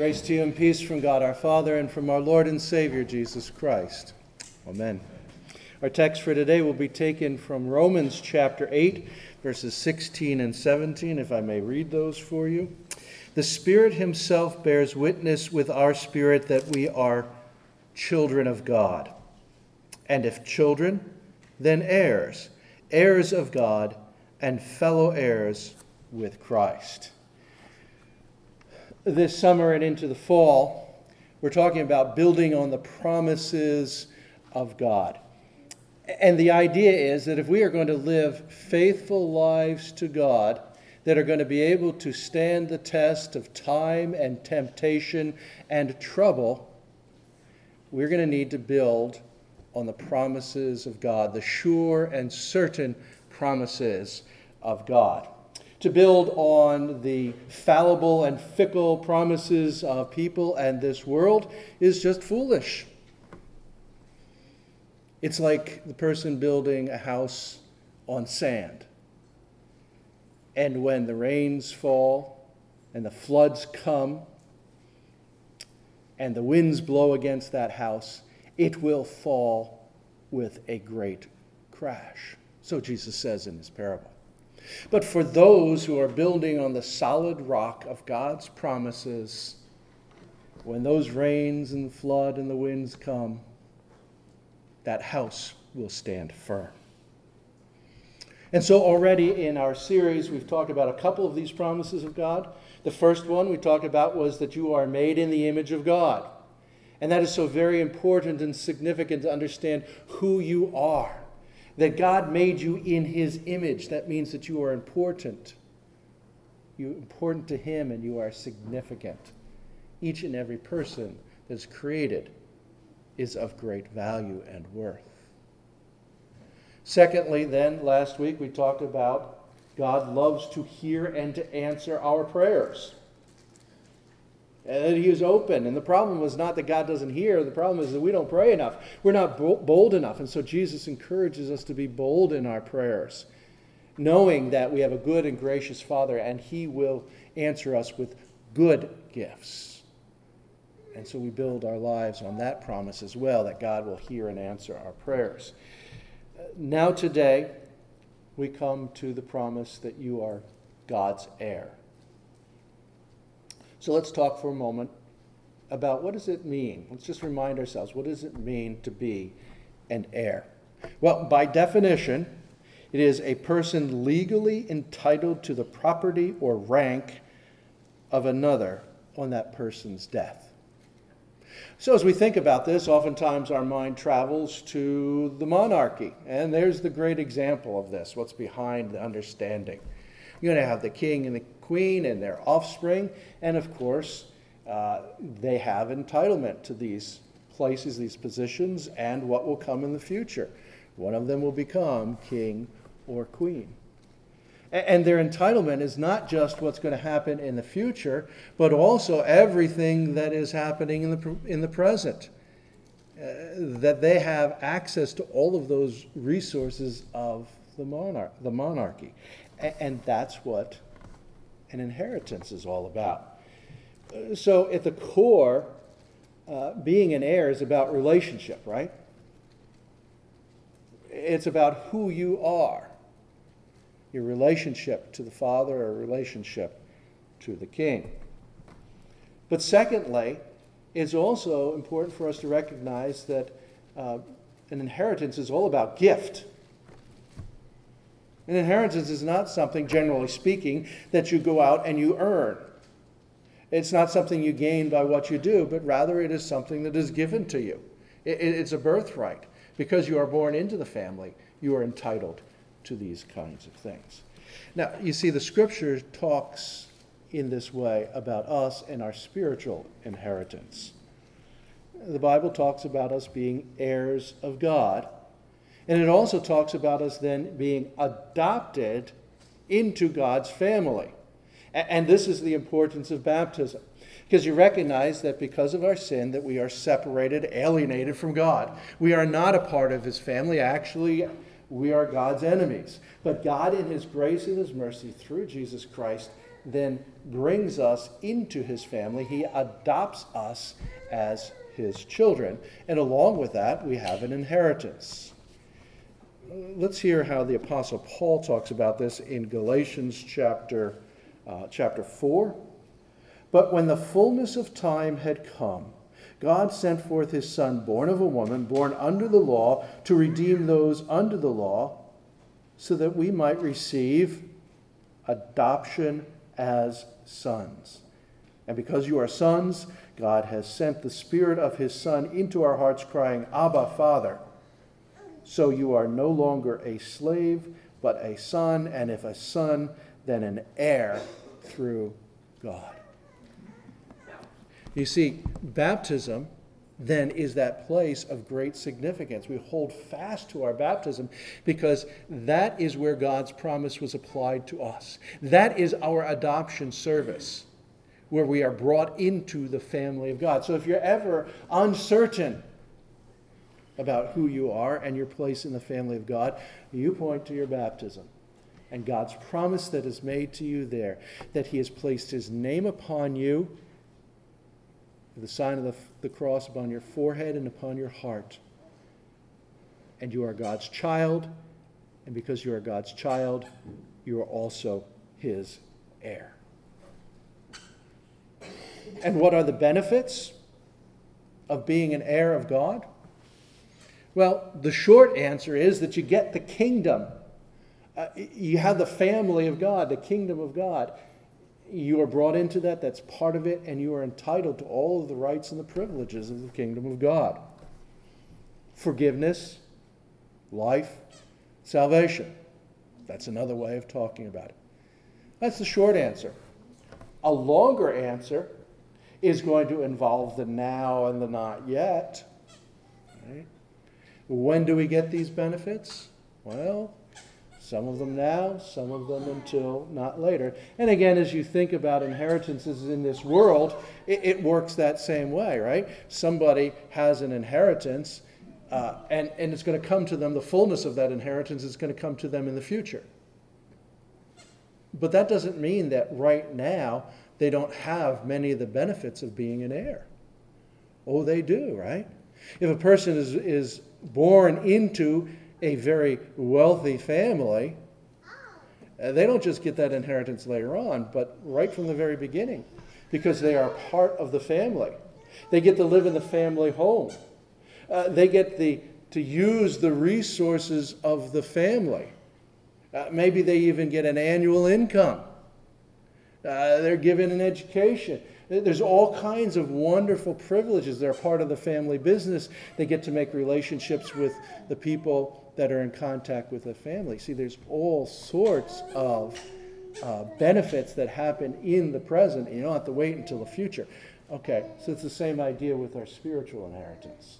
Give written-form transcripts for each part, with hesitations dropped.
Grace to you and peace from God our Father and from our Lord and Savior Jesus Christ. Amen. Our text for today will be taken from Romans chapter 8, verses 16 and 17, if I may read those for you. The Spirit himself bears witness with our spirit that we are children of God. And if children, then heirs, heirs of God, and fellow heirs with Christ. This summer and into the fall, we're talking about building on the promises of God. And the idea is that if we are going to live faithful lives to God that are going to be able to stand the test of time and temptation and trouble, we're going to need to build on the promises of God, the sure and certain promises of God. To build on the fallible and fickle promises of people and this world is just foolish. It's like the person building a house on sand. And when the rains fall and the floods come and the winds blow against that house, it will fall with a great crash. So Jesus says in this parable. But for those who are building on the solid rock of God's promises, when those rains and the flood and the winds come, that house will stand firm. And so already in our series, we've talked about a couple of these promises of God. The first one we talked about was that you are made in the image of God. And that is so very important and significant to understand who you are. That God made you in his image. That means that you are important. You're important to him and you are significant. Each and every person that's created is of great value and worth. Secondly, then, last week we talked about God loves to hear and to answer our prayers. And that he is open. And the problem was not that God doesn't hear. The problem is that we don't pray enough. We're not bold enough. And so Jesus encourages us to be bold in our prayers, knowing that we have a good and gracious Father, and he will answer us with good gifts. And so we build our lives on that promise as well, that God will hear and answer our prayers. Now today, we come to the promise that you are God's heir. So let's talk for a moment about what does it mean. Let's just remind ourselves, what does it mean to be an heir? Well, by definition, it is a person legally entitled to the property or rank of another on that person's death. So as we think about this, oftentimes our mind travels to the monarchy. And there's the great example of this, what's behind the understanding. You're going to have the king and the queen and their offspring, and of course, they have entitlement to these places, these positions, and what will come in the future. One of them will become king or queen. And their entitlement is not just what's going to happen in the future, but also everything that is happening in the present. That they have access to all of those resources of the monarchy. And that's what an inheritance is all about. So at the core, being an heir is about relationship, right? It's about who you are. Your relationship to the Father or relationship to the King. But secondly, it's also important for us to recognize that an inheritance is all about gift. An inheritance is not something, generally speaking, that you go out and you earn. It's not something you gain by what you do, but rather it is something that is given to you. It's a birthright. Because you are born into the family, you are entitled to these kinds of things. Now, you see, the Scripture talks in this way about us and our spiritual inheritance. The Bible talks about us being heirs of God. And it also talks about us then being adopted into God's family. And this is the importance of baptism. Because you recognize that because of our sin that we are separated, alienated from God. We are not a part of his family. Actually, we are God's enemies. But God in his grace and his mercy through Jesus Christ then brings us into his family. He adopts us as his children. And along with that, we have an inheritance. Let's hear how the Apostle Paul talks about this in Galatians chapter 4. But when the fullness of time had come, God sent forth his Son, born of a woman, born under the law, to redeem those under the law, so that we might receive adoption as sons. And because you are sons, God has sent the Spirit of his Son into our hearts, crying, Abba, Father. So you are no longer a slave, but a son, and if a son, then an heir through God. You see, baptism then is that place of great significance. We hold fast to our baptism because that is where God's promise was applied to us. That is our adoption service, where we are brought into the family of God. So if you're ever uncertain about who you are and your place in the family of God, you point to your baptism and God's promise that is made to you there, that he has placed his name upon you, the sign of the cross upon your forehead and upon your heart. And you are God's child, and because you are God's child, you are also his heir. And what are the benefits of being an heir of God? Well, the short answer is that you get the kingdom. You have the family of God, the kingdom of God. You are brought into that, that's part of it, and you are entitled to all of the rights and the privileges of the kingdom of God. Forgiveness, life, salvation. That's another way of talking about it. That's the short answer. A longer answer is going to involve the now and the not yet. Right? When do we get these benefits? Well, some of them now, some of them until not later. And again, as you think about inheritances in this world, it works that same way, right? Somebody has an inheritance, and it's going to come to them, the fullness of that inheritance is going to come to them in the future. But that doesn't mean that right now they don't have many of the benefits of being an heir. Oh, they do, right? If a person is born into a very wealthy family, they don't just get that inheritance later on, but right from the very beginning, because they are part of the family. They get to live in the family home. They get to use the resources of the family. Maybe they even get an annual income. They're given an education. There's all kinds of wonderful privileges. They're part of the family business. They get to make relationships with the people that are in contact with the family. See, there's all sorts of benefits that happen in the present, and you don't have to wait until the future. Okay, so it's the same idea with our spiritual inheritance.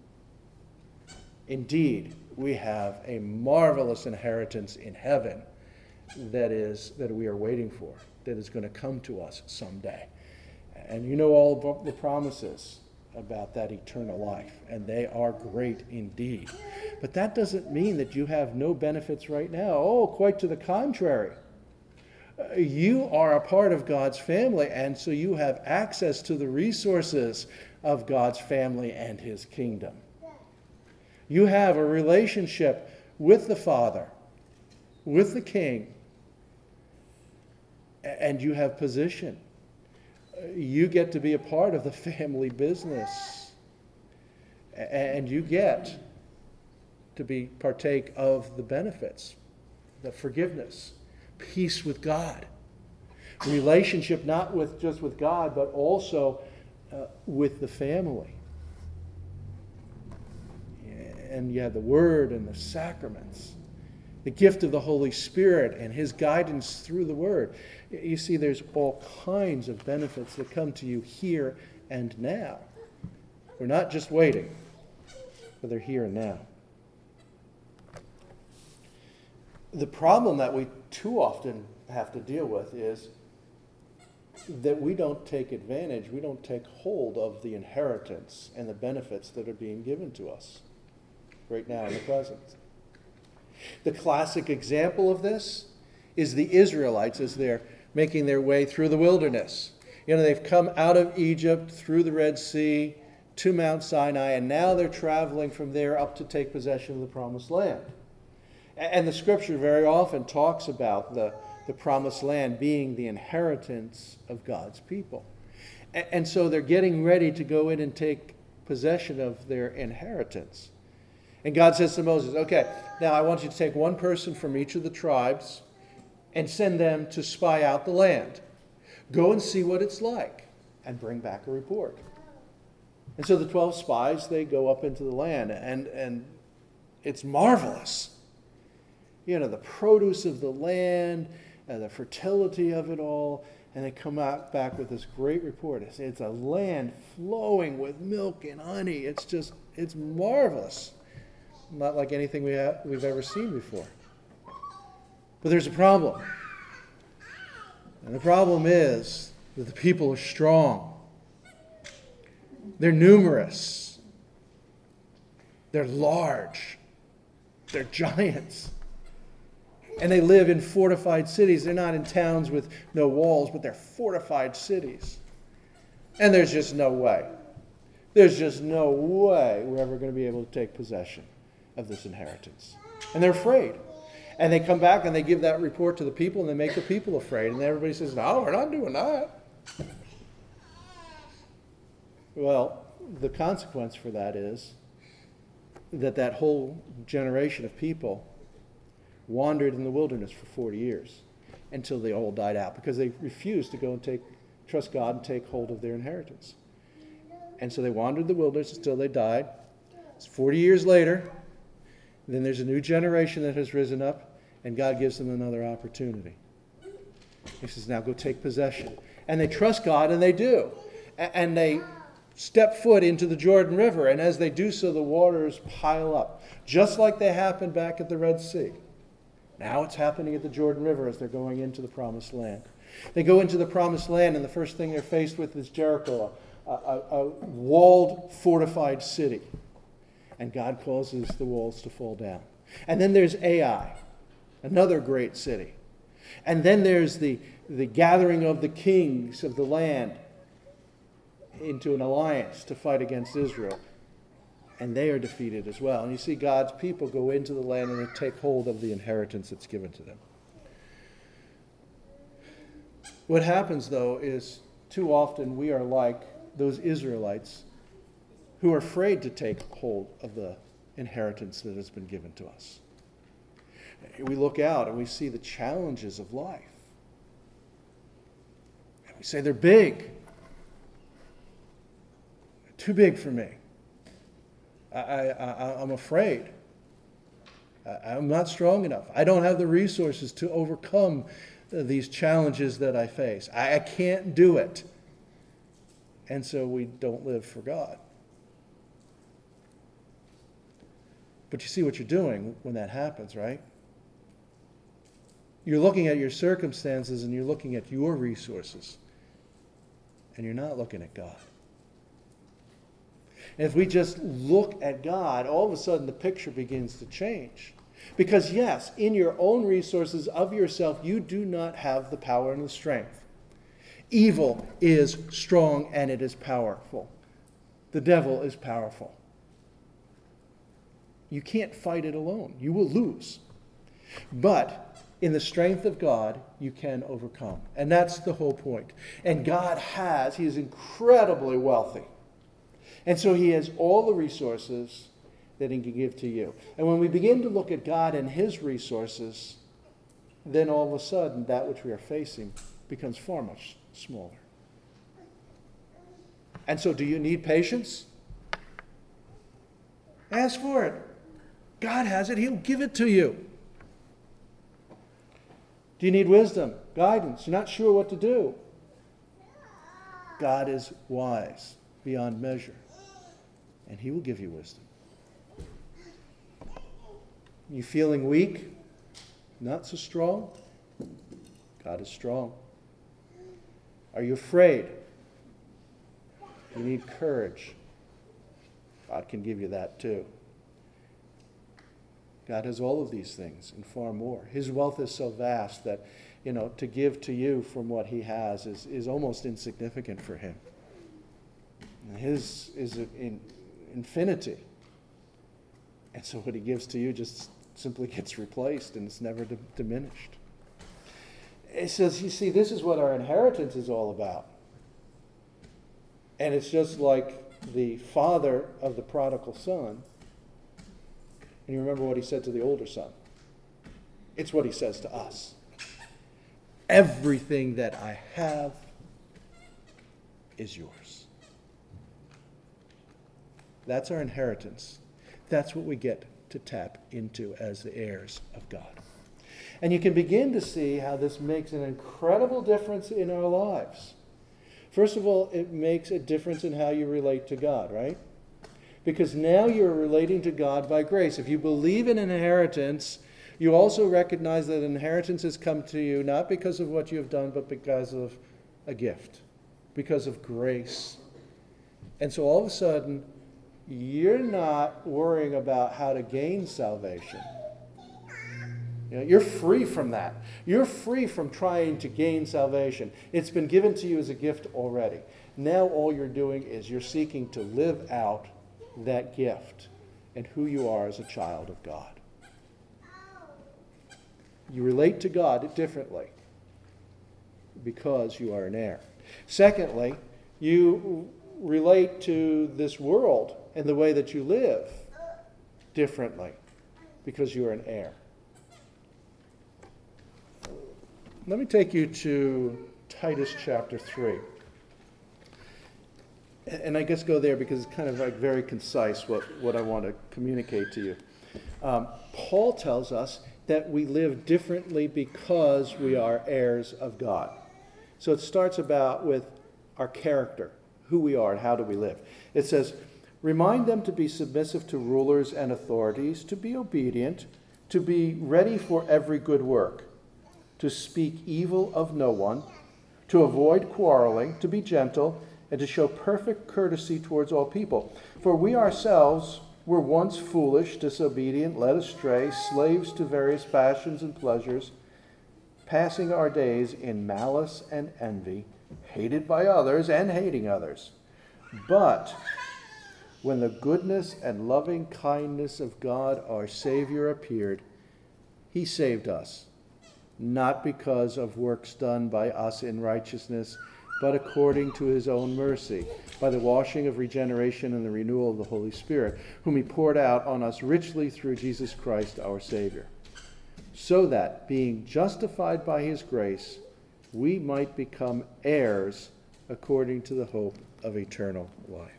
Indeed, we have a marvelous inheritance in heaven that we are waiting for, that is going to come to us someday. And you know all the promises about that eternal life, and they are great indeed. But that doesn't mean that you have no benefits right now. Oh, quite to the contrary. You are a part of God's family, and so you have access to the resources of God's family and his kingdom. You have a relationship with the Father, with the King, and you have position. You get to be a part of the family business, and you get to partake of the benefits, the forgiveness, peace with God, relationship not just with God, but also with the family. And you have the Word and the sacraments, the gift of the Holy Spirit and his guidance through the Word. You see, there's all kinds of benefits that come to you here and now. We're not just waiting, but they're here and now. The problem that we too often have to deal with is that we don't take advantage, we don't take hold of the inheritance and the benefits that are being given to us right now in the present. The classic example of this is the Israelites as they're making their way through the wilderness. They've come out of Egypt, through the Red Sea, to Mount Sinai, and now they're traveling from there up to take possession of the Promised Land. And the Scripture very often talks about the Promised Land being the inheritance of God's people. And so they're getting ready to go in and take possession of their inheritance. And God says to Moses, okay, now I want you to take one person from each of the tribes and send them to spy out the land. Go and see what it's like and bring back a report. And so the 12 spies, they go up into the land, and it's marvelous. The produce of the land, the fertility of it all, and they come out back with this great report. It's a land flowing with milk and honey. It's marvelous. Not like anything we've ever seen before. But there's a problem. And the problem is that the people are strong. They're numerous. They're large. They're giants. And they live in fortified cities. They're not in towns with no walls, but they're fortified cities. And there's just no way. There's just no way we're ever going to be able to take possession of this inheritance. And they're afraid. And they come back and they give that report to the people, and they make the people afraid. And everybody says, no, we're not doing that. Well, the consequence for that is that whole generation of people wandered in the wilderness for 40 years until they all died out because they refused to go and trust God and take hold of their inheritance. And so they wandered the wilderness until they died. It's 40 years later. Then there's a new generation that has risen up, and God gives them another opportunity. He says, now go take possession. And they trust God, and they do. And they step foot into the Jordan River, and as they do so, the waters pile up, just like they happened back at the Red Sea. Now it's happening at the Jordan River as they're going into the Promised Land. They go into the Promised Land, and the first thing they're faced with is Jericho, a walled, fortified city. And God causes the walls to fall down. And then there's Ai, another great city. And then there's the gathering of the kings of the land into an alliance to fight against Israel. And they are defeated as well. And you see God's people go into the land and they take hold of the inheritance that's given to them. What happens, though, is too often we are like those Israelites who are afraid to take hold of the inheritance that has been given to us. We look out and we see the challenges of life. And we say, they're big. They're too big for me. I'm afraid. I'm not strong enough. I don't have the resources to overcome these challenges that I face. I can't do it. And so we don't live for God. But you see what you're doing when that happens, right? You're looking at your circumstances and you're looking at your resources. And you're not looking at God. And if we just look at God, all of a sudden the picture begins to change. Because yes, in your own resources of yourself, you do not have the power and the strength. Evil is strong and it is powerful. The devil is powerful. You can't fight it alone. You will lose. But in the strength of God, you can overcome. And that's the whole point. And God he is incredibly wealthy. And so he has all the resources that he can give to you. And when we begin to look at God and his resources, then all of a sudden that which we are facing becomes far much smaller. And so do you need patience? Ask for it. God has it. He'll give it to you. Do you need wisdom, guidance? You're not sure what to do. God is wise beyond measure, and he will give you wisdom. You feeling weak? Not so strong? God is strong. Are you afraid? You need courage. God can give you that too. God has all of these things and far more. His wealth is so vast that, to give to you from what he has is almost insignificant for him. His is in infinity. And so what he gives to you just simply gets replaced and it's never diminished. It says, you see, this is what our inheritance is all about. And it's just like the father of the prodigal son. And you remember what he said to the older son. It's what he says to us. Everything that I have is yours. That's our inheritance. That's what we get to tap into as the heirs of God. And you can begin to see how this makes an incredible difference in our lives. First of all, it makes a difference in how you relate to God, right? Because now you're relating to God by grace. If you believe in inheritance, you also recognize that inheritance has come to you not because of what you have done, but because of a gift, because of grace. And so all of a sudden, you're not worrying about how to gain salvation. You're free from that. You're free from trying to gain salvation. It's been given to you as a gift already. Now all you're doing is you're seeking to live out that gift and who you are as a child of God. You relate to God differently because you are an heir. Secondly, you relate to this world and the way that you live differently because you are an heir. Let me take you to Titus chapter 3. And I guess go there because it's kind of like very concise what I want to communicate to you. Paul tells us that we live differently because we are heirs of God. So it starts with our character, who we are and how do we live. It says, remind them to be submissive to rulers and authorities, to be obedient, to be ready for every good work, to speak evil of no one, to avoid quarreling, to be gentle, and to show perfect courtesy towards all people. For we ourselves were once foolish, disobedient, led astray, slaves to various passions and pleasures, passing our days in malice and envy, hated by others and hating others. But when the goodness and loving kindness of God our Savior appeared, he saved us, not because of works done by us in righteousness, but according to his own mercy, by the washing of regeneration and the renewal of the Holy Spirit, whom he poured out on us richly through Jesus Christ our Savior, so that, being justified by his grace, we might become heirs according to the hope of eternal life.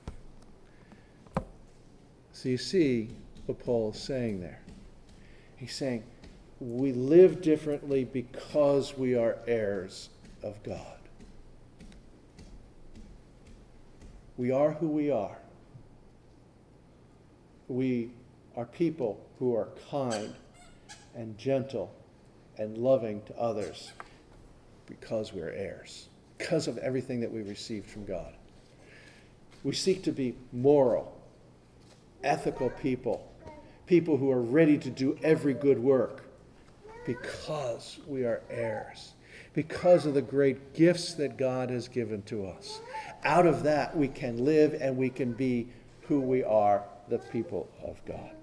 So you see what Paul is saying there. He's saying we live differently because we are heirs of God. We are who we are. We are people who are kind and gentle and loving to others because we're heirs, because of everything that we received from God. We seek to be moral, ethical people, people who are ready to do every good work because we are heirs, because of the great gifts that God has given to us. Out of that, we can live and we can be who we are, the people of God.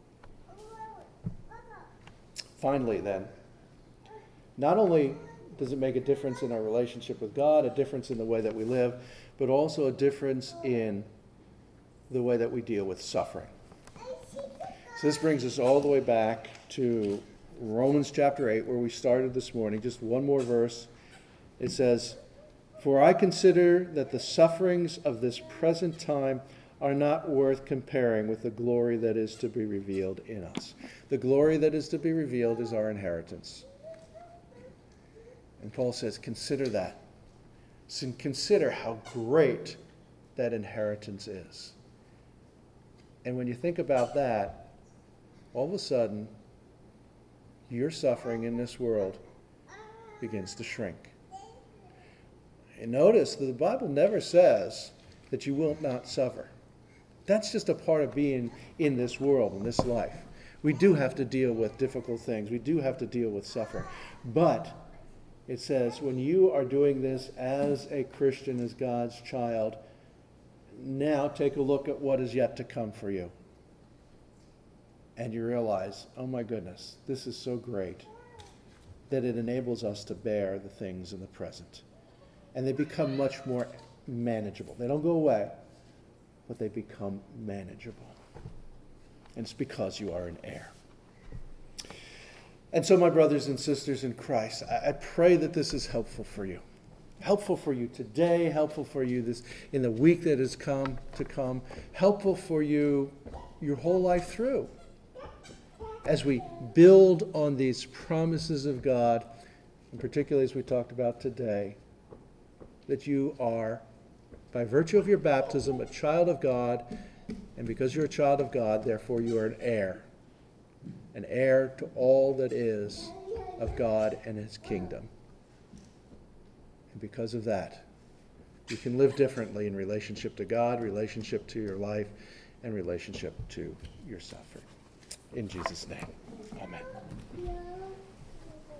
Finally, then, not only does it make a difference in our relationship with God, a difference in the way that we live, but also a difference in the way that we deal with suffering. So this brings us all the way back to Romans chapter 8, where we started this morning. Just one more verse. It says, for I consider that the sufferings of this present time are not worth comparing with the glory that is to be revealed in us. The glory that is to be revealed is our inheritance. And Paul says, consider that. So consider how great that inheritance is. And when you think about that, all of a sudden, your suffering in this world begins to shrink. And notice that the Bible never says that you will not suffer. That's just a part of being in this world, in this life. We do have to deal with difficult things. We do have to deal with suffering. But it says, when you are doing this as a Christian, as God's child, now take a look at what is yet to come for you. And you realize, oh my goodness, this is so great that it enables us to bear the things in the present. And they become much more manageable. They don't go away, but they become manageable. And it's because you are an heir. And so, my brothers and sisters in Christ, I pray that this is helpful for you. Helpful for you today, helpful for you this in the week that has come, helpful for you your whole life through. As we build on these promises of God, and particularly as we talked about today, that you are, by virtue of your baptism, a child of God, and because you're a child of God, therefore you are an heir to all that is of God and his kingdom. And because of that, you can live differently in relationship to God, relationship to your life, and relationship to your suffering. In Jesus' name.